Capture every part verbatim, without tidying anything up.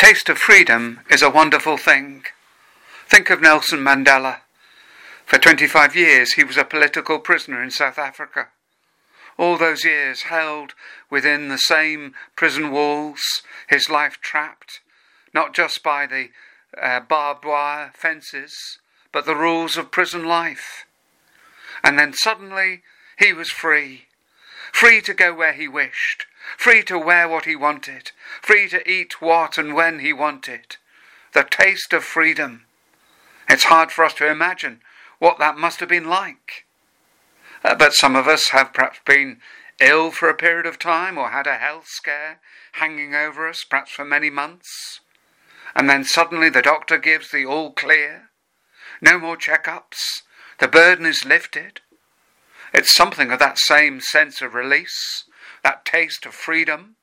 taste of freedom is a wonderful thing. Think of Nelson Mandela. For twenty-five years he was a political prisoner in South Africa. All those years held within the same prison walls, his life trapped, not just by the uh, barbed wire fences, but the rules of prison life. And then suddenly he was free. Free to go where he wished. Free to wear what he wanted. Free to eat what and when he wanted. The taste of freedom. It's hard for us to imagine what that must have been like. Uh, but some of us have perhaps been ill for a period of time or had a health scare hanging over us, perhaps for many months. And then suddenly the doctor gives the all clear. No more checkups. The burden is lifted. It's something of that same sense of release, that taste of freedom.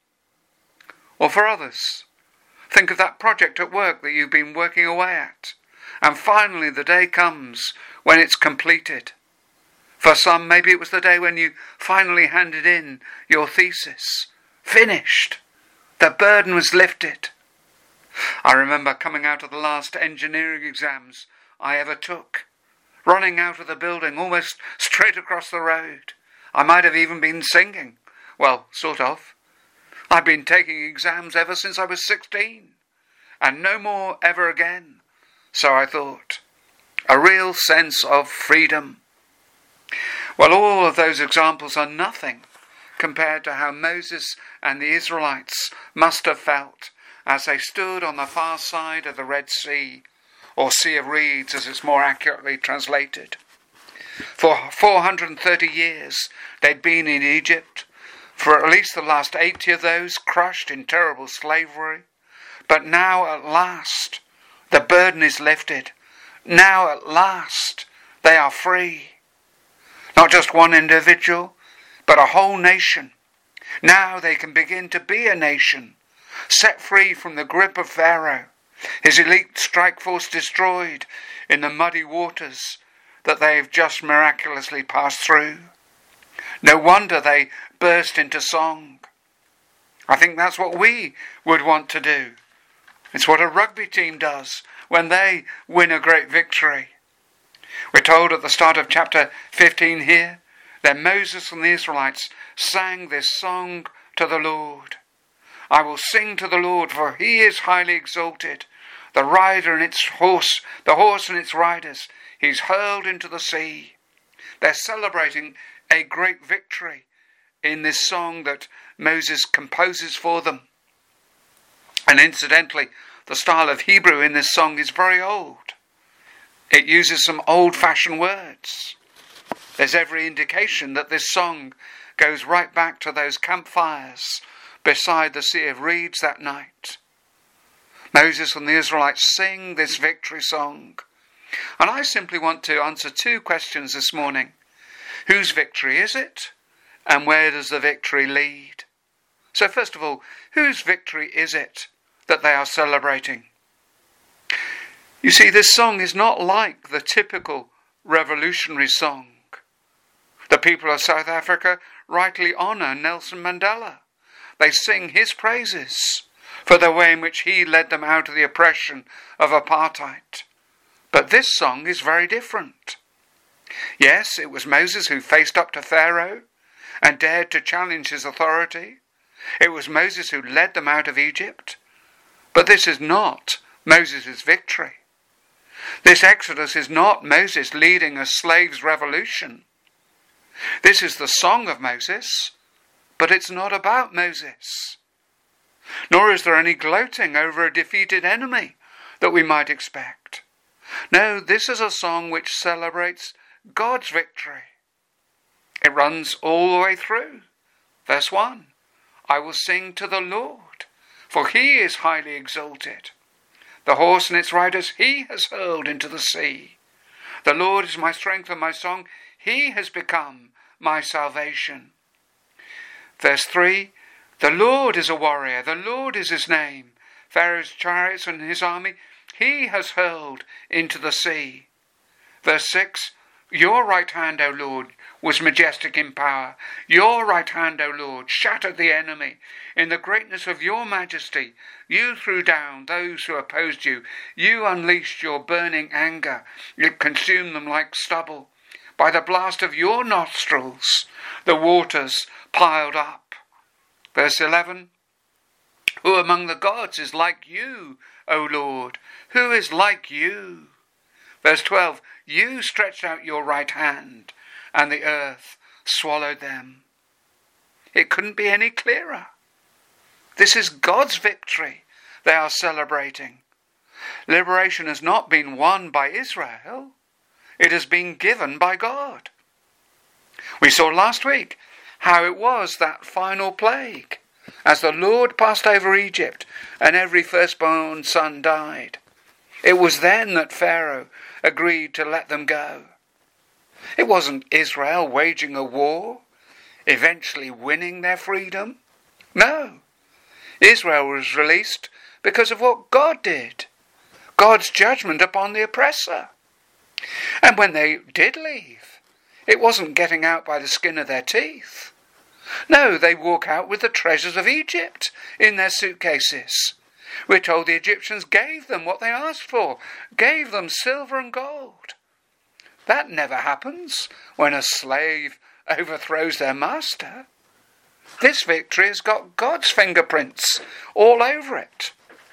Or for others, think of that project at work that you've been working away at, and finally the day comes when it's completed. For some, maybe it was the day when you finally handed in your thesis. Finished. The burden was lifted. I remember coming out of the last engineering exams I ever took, running out of the building almost straight across the road. I might have even been singing. Well, sort of. I've been taking exams ever since I was sixteen, and no more ever again. So I thought. A real sense of freedom. Well, all of those examples are nothing compared to how Moses and the Israelites must have felt as they stood on the far side of the Red Sea, or Sea of Reeds as it's more accurately translated. For four hundred thirty years they'd been in Egypt, for at least the last eighty of those crushed in terrible slavery. But now at last the burden is lifted. Now at last they are free. Not just one individual, but a whole nation. Now they can begin to be a nation, set free from the grip of Pharaoh, his elite strike force destroyed in the muddy waters that they've just miraculously passed through. No wonder they burst into song. I think that's what we would want to do. It's what a rugby team does when they win a great victory. We're told at the start of chapter fifteen here that Moses and the Israelites sang this song to the Lord. I will sing to the Lord, for he is highly exalted. The rider and its horse, the horse and its riders, he's hurled into the sea. They're celebrating a great victory in this song that Moses composes for them. And incidentally, the style of Hebrew in this song is very old. It uses some old-fashioned words. There's every indication that this song goes right back to those campfires beside the Sea of Reeds that night. Moses and the Israelites sing this victory song. And I simply want to answer two questions this morning. Whose victory is it? And where does the victory lead? So first of all, whose victory is it that they are celebrating? You see, this song is not like the typical revolutionary song. The people of South Africa rightly honour Nelson Mandela. They sing his praises for the way in which he led them out of the oppression of apartheid. But this song is very different. Yes, it was Moses who faced up to Pharaoh and dared to challenge his authority. It was Moses who led them out of Egypt. But this is not Moses' victory. This Exodus is not Moses leading a slaves' revolution. This is the song of Moses, but it's not about Moses. Nor is there any gloating over a defeated enemy that we might expect. No, this is a song which celebrates God's victory. It runs all the way through. Verse one, I will sing to the Lord, for he is highly exalted. The horse and its riders he has hurled into the sea. The Lord is my strength and my song. He has become my salvation. Verse three, the Lord is a warrior. The Lord is his name. Pharaoh's chariots and his army he has hurled into the sea. Verse six, Your right hand, O Lord, was majestic in power. Your right hand, O Lord, shattered the enemy. In the greatness of your majesty, you threw down those who opposed you. You unleashed your burning anger. It consumed them like stubble. By the blast of your nostrils, the waters piled up. Verse eleven. Who among the gods is like you, O Lord? Who is like you? Verse twelve. You stretched out your right hand, and the earth swallowed them. It couldn't be any clearer. This is God's victory they are celebrating. Liberation has not been won by Israel. It has been given by God. We saw last week how it was that final plague, as the Lord passed over Egypt and every firstborn son died. It was then that Pharaoh agreed to let them go. It wasn't Israel waging a war, eventually winning their freedom. No, Israel was released because of what God did, God's judgment upon the oppressor. And when they did leave, it wasn't getting out by the skin of their teeth. No, they walk out with the treasures of Egypt in their suitcases. We're told the Egyptians gave them what they asked for, gave them silver and gold. That never happens when a slave overthrows their master. This victory has got God's fingerprints all over it.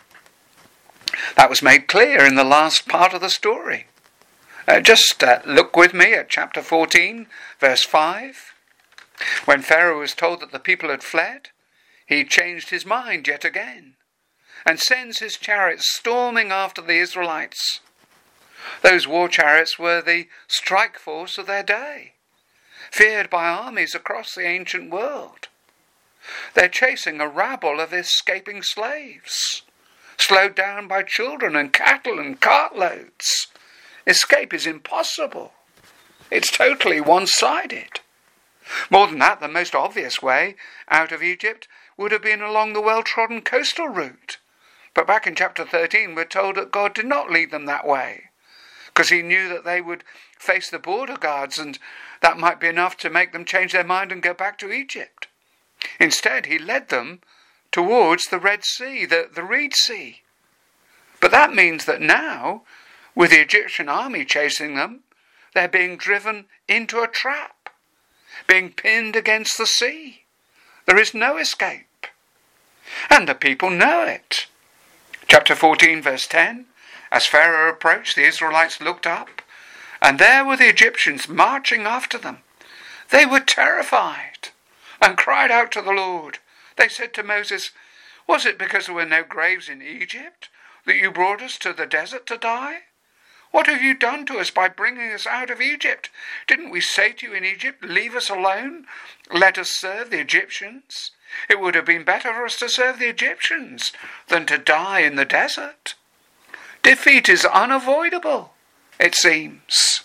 That was made clear in the last part of the story. Uh, just uh, look with me at chapter fourteen, verse five. When Pharaoh was told that the people had fled, he changed his mind yet again and sends his chariots storming after the Israelites. Those war chariots were the strike force of their day, feared by armies across the ancient world. They're chasing a rabble of escaping slaves, slowed down by children and cattle and cartloads. Escape is impossible. It's totally one-sided. More than that, the most obvious way out of Egypt would have been along the well-trodden coastal route. But back in chapter thirteen, we're told that God did not lead them that way, because he knew that they would face the border guards, and that might be enough to make them change their mind and go back to Egypt. Instead, he led them towards the Red Sea, the, the Reed Sea. But that means that now, with the Egyptian army chasing them, they're being driven into a trap, being pinned against the sea. There is no escape. And the people know it. Chapter fourteen, verse ten. As Pharaoh approached, the Israelites looked up, and there were the Egyptians marching after them. They were terrified and cried out to the Lord. They said to Moses, "Was it because there were no graves in Egypt that you brought us to the desert to die? What have you done to us by bringing us out of Egypt? Didn't we say to you in Egypt, 'Leave us alone, let us serve the Egyptians'? It would have been better for us to serve the Egyptians than to die in the desert." Defeat is unavoidable, it seems.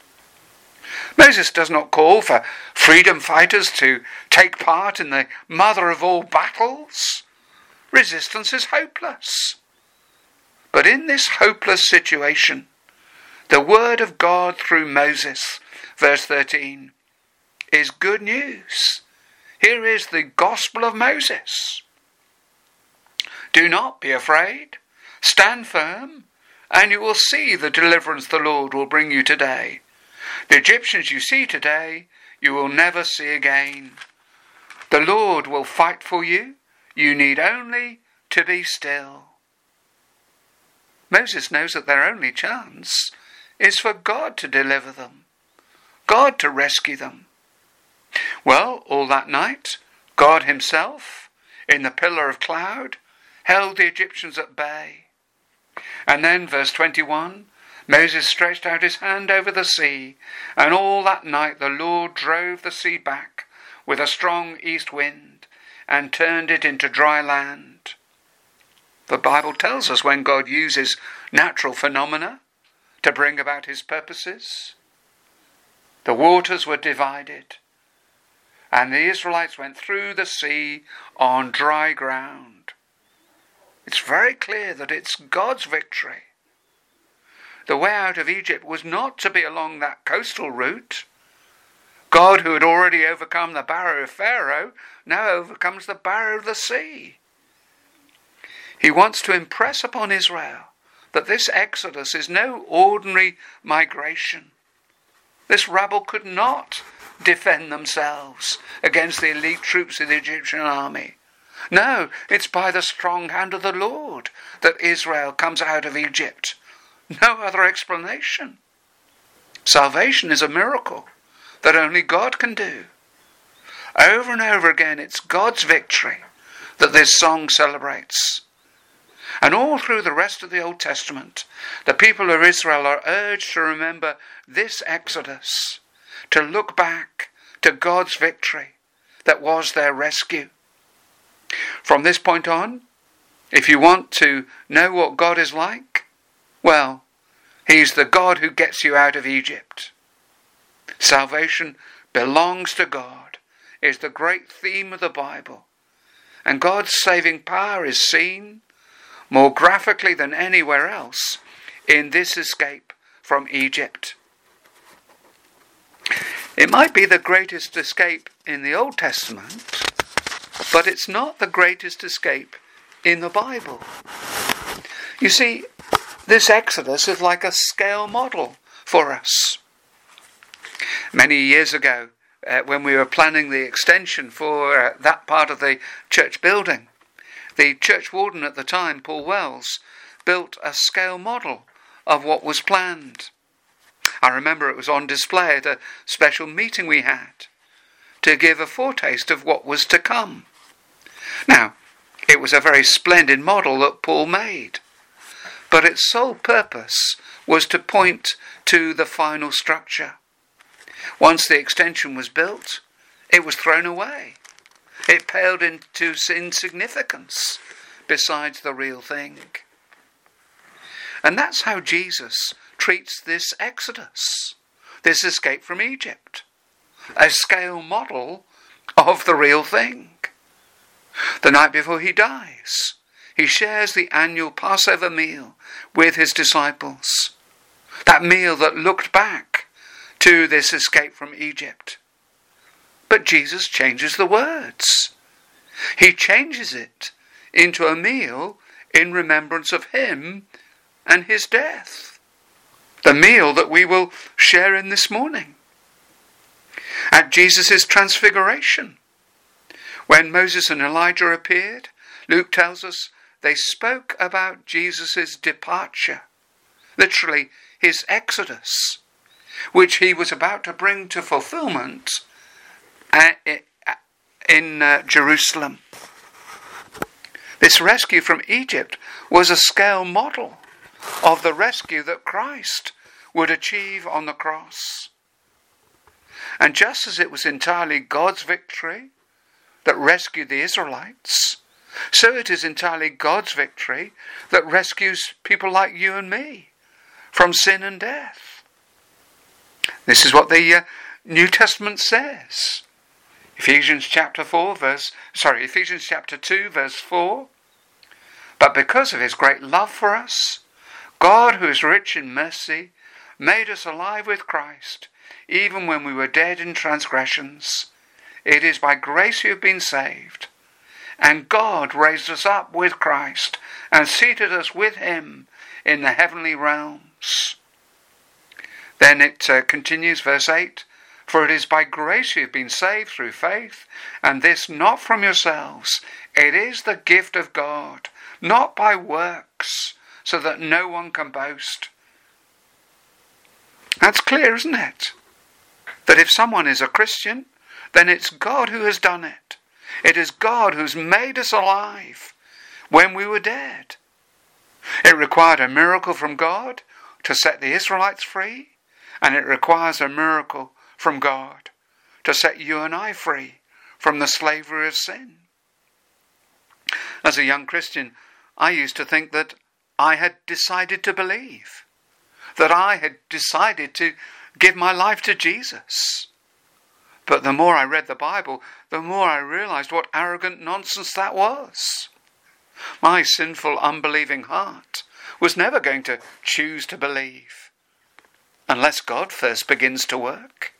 Moses does not call for freedom fighters to take part in the mother of all battles. Resistance is hopeless. But in this hopeless situation, the word of God through Moses, verse thirteen, is good news. Here is the gospel of Moses. Do not be afraid. Stand firm, and you will see the deliverance the Lord will bring you today. The Egyptians you see today, you will never see again. The Lord will fight for you. You need only to be still. Moses knows that their only chance is for God to deliver them, God to rescue them. Well, all that night, God himself, in the pillar of cloud, held the Egyptians at bay. And then, verse twenty-one, Moses stretched out his hand over the sea, and all that night the Lord drove the sea back with a strong east wind and turned it into dry land. The Bible tells us when God uses natural phenomena to bring about his purposes. The waters were divided, and the Israelites went through the sea on dry ground. It's very clear that it's God's victory. the way out of Egypt was not to be along that coastal route. God, who had already overcome the barrier of Pharaoh, now overcomes the barrier of the sea. He wants to impress upon Israel that this exodus is no ordinary migration. This rabble could not defend themselves against the elite troops of the Egyptian army. No, it's by the strong hand of the Lord that Israel comes out of Egypt. No other explanation. Salvation is a miracle that only God can do. Over and over again, it's God's victory that this song celebrates. And all through the rest of the Old Testament, the people of Israel are urged to remember this exodus, to look back to God's victory that was their rescue. From this point on, if you want to know what God is like, well, He's the God who gets you out of Egypt. Salvation belongs to God is the great theme of the Bible. And God's saving power is seen more graphically than anywhere else in this escape from Egypt. It might be the greatest escape in the Old Testament, but it's not the greatest escape in the Bible. You see, this Exodus is like a scale model for us. Many years ago, uh, when we were planning the extension for uh, that part of the church building, the church warden at the time, Paul Wells, built a scale model of what was planned. I remember it was on display at a special meeting we had to give a foretaste of what was to come. Now, it was a very splendid model that Paul made, but its sole purpose was to point to the final structure. Once the extension was built, it was thrown away. It paled into insignificance besides the real thing. And that's how Jesus treats this exodus, this escape from Egypt, a scale model of the real thing. The night before he dies, he shares the annual Passover meal with his disciples. That meal that looked back to this escape from Egypt. But Jesus changes the words. He changes it into a meal in remembrance of him and his death. The meal that we will share in this morning. At Jesus' transfiguration, when Moses and Elijah appeared, Luke tells us they spoke about Jesus' departure, literally his exodus, which he was about to bring to fulfillment in uh, Jerusalem. This rescue from Egypt was a scale model of the rescue that Christ would achieve on the cross. And just as it was entirely God's victory that rescued the Israelites, so it is entirely God's victory that rescues people like you and me from sin and death. This is what the uh, New Testament says. Ephesians chapter four verse sorry, Ephesians chapter two verse four. But because of his great love for us, God, who is rich in mercy, made us alive with Christ, even when we were dead in transgressions. It is by grace you have been saved. And God raised us up with Christ and seated us with him in the heavenly realms. Then it uh, continues, verse eight. For it is by grace you have been saved through faith, and this not from yourselves. It is the gift of God, not by works, so that no one can boast. That's clear, isn't it? That if someone is a Christian, then it's God who has done it. It is God who's made us alive when we were dead. It required a miracle from God to set the Israelites free, and it requires a miracle from God to set you and I free from the slavery of sin. As a young Christian, I used to think that I had decided to believe, that I had decided to give my life to Jesus. But the more I read the Bible, the more I realized what arrogant nonsense that was. My sinful, unbelieving heart was never going to choose to believe unless God first begins to work.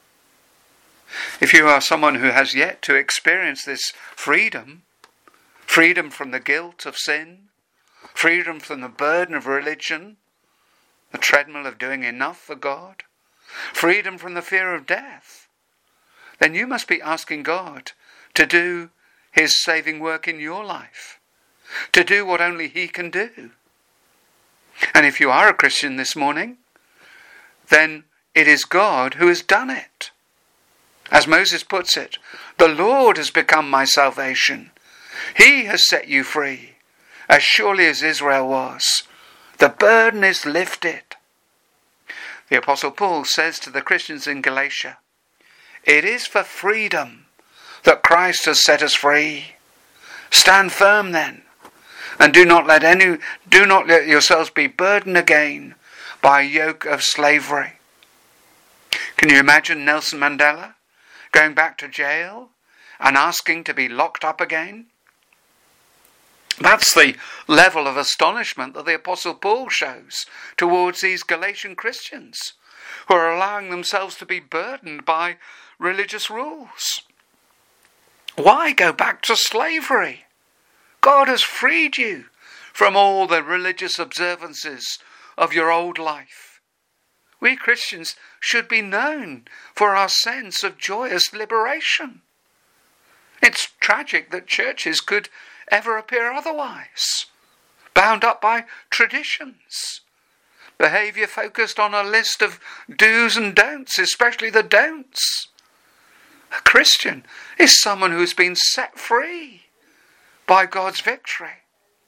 If you are someone who has yet to experience this freedom, freedom from the guilt of sin, freedom from the burden of religion, the treadmill of doing enough for God, freedom from the fear of death, then you must be asking God to do his saving work in your life, to do what only he can do. And if you are a Christian this morning, then it is God who has done it. As Moses puts it, the Lord has become my salvation. He has set you free, as surely as Israel was. The burden is lifted. The Apostle Paul says to the Christians in Galatia, it is for freedom that Christ has set us free. Stand firm then, and do not let any, do not let yourselves be burdened again by a yoke of slavery. Can you imagine Nelson Mandela going back to jail and asking to be locked up again? That's the level of astonishment that the Apostle Paul shows towards these Galatian Christians who are allowing themselves to be burdened by religious rules. Why go back to slavery? God has freed you from all the religious observances of your old life. We Christians should be known for our sense of joyous liberation. It's tragic that churches could ever appear otherwise, bound up by traditions, behaviour focused on a list of do's and don'ts, especially the don'ts. A Christian is someone who's been set free by God's victory.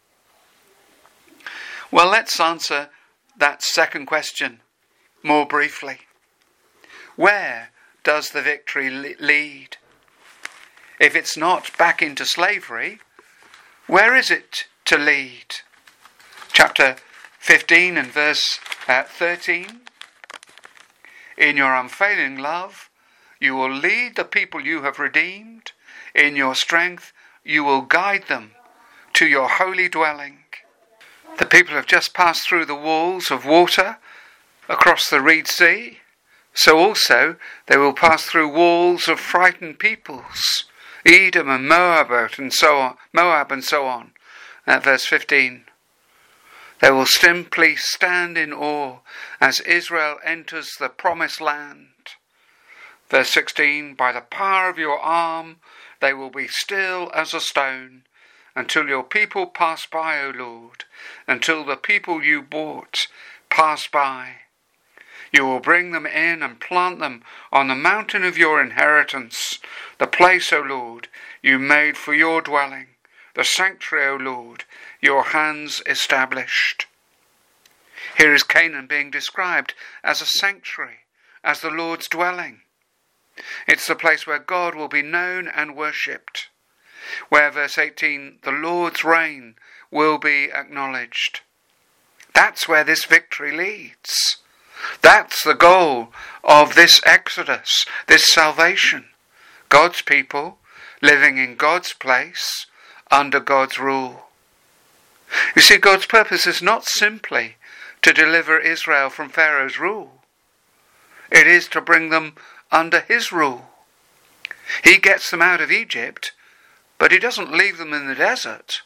Well, let's answer that second question more briefly. Where does the victory lead? If it's not back into slavery, where is it to lead? Chapter fifteen and verse uh, thirteen. In your unfailing love, you will lead the people you have redeemed. In your strength, you will guide them to your holy dwelling. The people have just passed through the walls of water across the Reed Sea. So also they will pass through walls of frightened peoples, Edom and Moab and so on, Moab and so on. At verse fifteen. They will simply stand in awe as Israel enters the promised land. Verse sixteen. By the power of your arm they will be still as a stone, until your people pass by, O Lord, until the people you bought pass by. You will bring them in and plant them on the mountain of your inheritance, the place, O Lord, you made for your dwelling, the sanctuary, O Lord, your hands established. Here is Canaan being described as a sanctuary, as the Lord's dwelling. It's the place where God will be known and worshipped, where, verse eighteen, the Lord's reign will be acknowledged. That's where this victory leads. That's the goal of this exodus, this salvation. God's people living in God's place, under God's rule. You see, God's purpose is not simply to deliver Israel from Pharaoh's rule. It is to bring them under his rule. He gets them out of Egypt, but he doesn't leave them in the desert.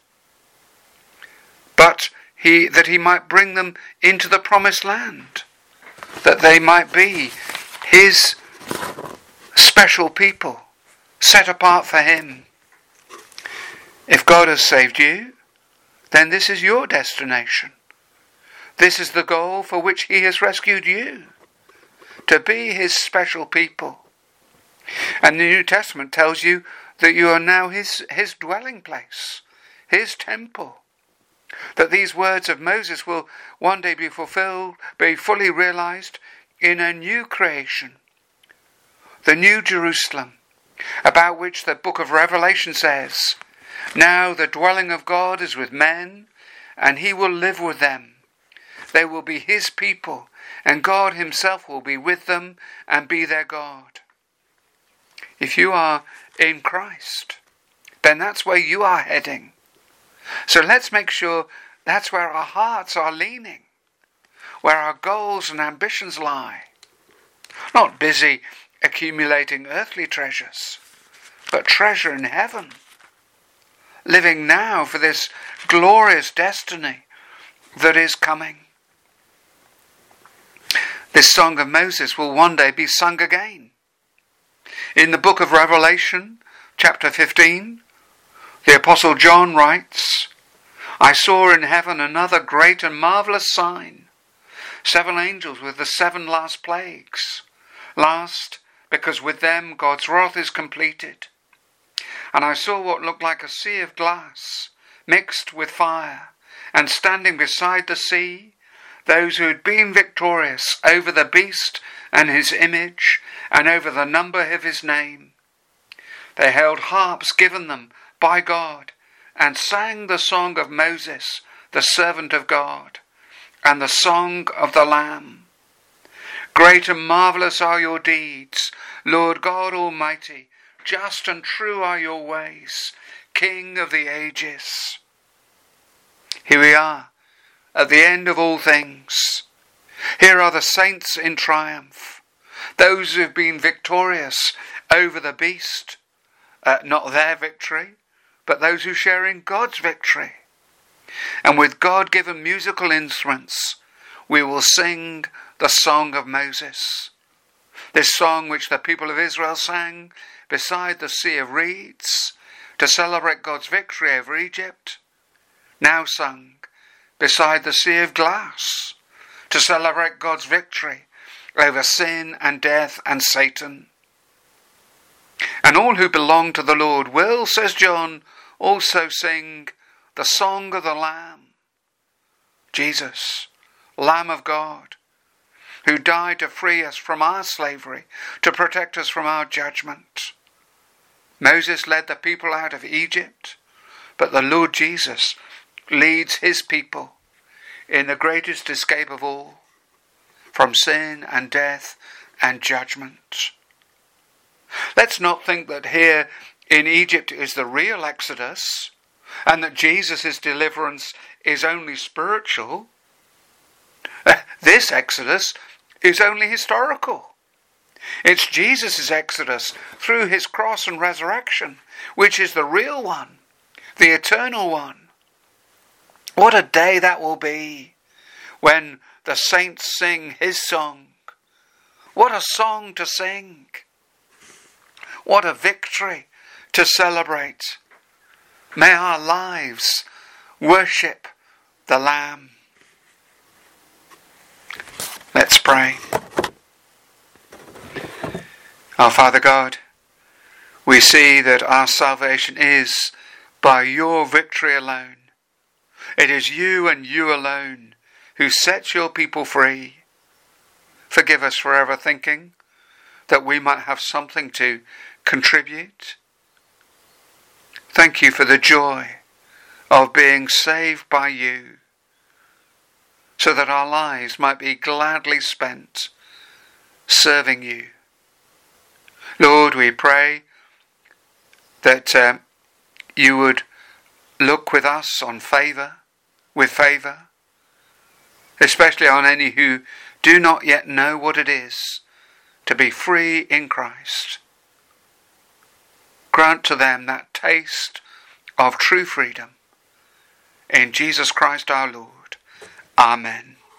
But he that he might bring them into the promised land, that they might be his special people, set apart for him. If God has saved you, then this is your destination. This is the goal for which he has rescued you, to be his special people. And the New Testament tells you that you are now his, his dwelling place, his temple. That these words of Moses will one day be fulfilled, be fully realized in a new creation, the New Jerusalem, about which the book of Revelation says, now the dwelling of God is with men, and he will live with them. They will be his people, and God himself will be with them and be their God. If you are in Christ, then that's where you are heading. So let's make sure That's where our hearts are leaning, where our goals and ambitions lie. Not busy accumulating earthly treasures, but treasure in heaven. Living now for this glorious destiny that is coming. This song of Moses will one day be sung again. In the book of Revelation, chapter fifteen, the Apostle John writes, I saw in heaven another great and marvellous sign, seven angels with the seven last plagues. Last, because with them God's wrath is completed. And I saw what looked like a sea of glass, mixed with fire, and standing beside the sea, those who had been victorious over the beast and his image, and over the number of his name. They held harps given them by God, and sang the song of Moses, the servant of God, and the song of the Lamb. Great and marvellous are your deeds, Lord God Almighty. Just and true are your ways, King of the ages. Here we are, at the end of all things. Here are the saints in triumph, those who have been victorious over the beast, uh, not their victory, but those who share in God's victory. And with God-given musical instruments, we will sing the song of Moses. This song which the people of Israel sang beside the Sea of Reeds to celebrate God's victory over Egypt, now sung beside the Sea of Glass to celebrate God's victory over sin and death and Satan. And all who belong to the Lord will, says John, also sing the song of the Lamb. Jesus, Lamb of God, who died to free us from our slavery, to protect us from our judgment. Moses led the people out of Egypt, but the Lord Jesus leads his people in the greatest escape of all, from sin and death and judgment. Let's not think that here in Egypt is the real Exodus, and that Jesus' deliverance is only spiritual. This Exodus is only historical. It's Jesus' Exodus through his cross and resurrection, which is the real one, the eternal one. What a day that will be when the saints sing his song. What a song to sing. What a victory to celebrate. May our lives worship the Lamb. Let's pray. Our Father God, we see that our salvation is by your victory alone. It is you and you alone who sets your people free. Forgive us for ever thinking that we might have something to contribute. Thank you for the joy of being saved by you, so that our lives might be gladly spent serving you. Lord, we pray that uh, you would look with us on favour, with favour, especially on any who do not yet know what it is to be free in Christ. Grant to them that taste of true freedom. In Jesus Christ our Lord. Amen.